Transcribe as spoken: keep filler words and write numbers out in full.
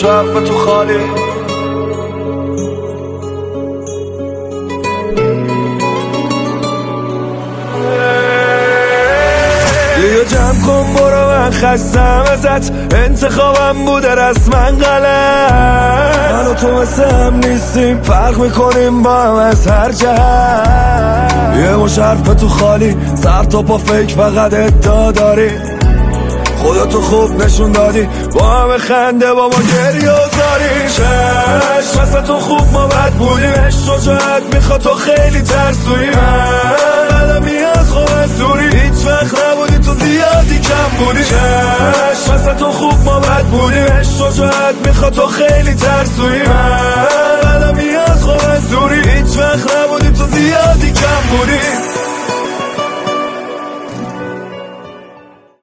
تو حرف تو خالی. یه جمع کن برو، من خستم ازت، انتخابم بوده رسما غلط. من و تو مثل هم نیستیم، فرق میکنیم با هم از هر جهت. یه مش حرف تو خالی، سر تا پا فکر فقط ادعا داری. خودتو خوب نشون دادی، با همه خنده با ما گریه و زاری. چشم مثل تو خوب ما بد بودیم، عشق شجاعت میخواد تو خیلی ترسویی. من قدمی از خوب از دوری، هیچ وقت نبودی تو زیادی کم بودی. چشم مثل تو خوب ما بد بودیم، عشق شجاعت میخواد تو خیلی ترسویی. من قدمی از خوب از دوری، هیچ وقت نبودی تو زیادی کم بودی.